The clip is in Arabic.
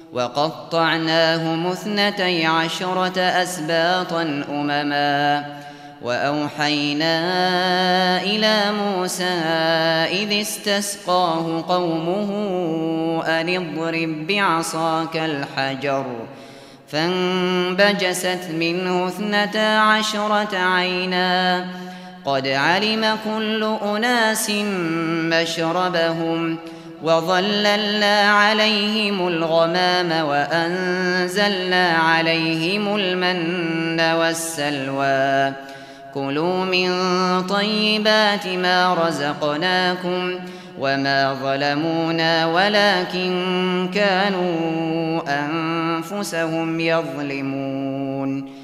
وقطعناهم 12 أسباطا أمما وأوحينا إلى موسى إذ استسقاه قومه أن اضرب بعصاك الحجر فانبجست منه 12 عينا قد علم كل أناس مشربهم وظللنا عليهم الغمام وأنزلنا عليهم المن والسلوى كلوا من طيبات ما رزقناكم وما ظلمونا ولكن كانوا أنفسهم يظلمون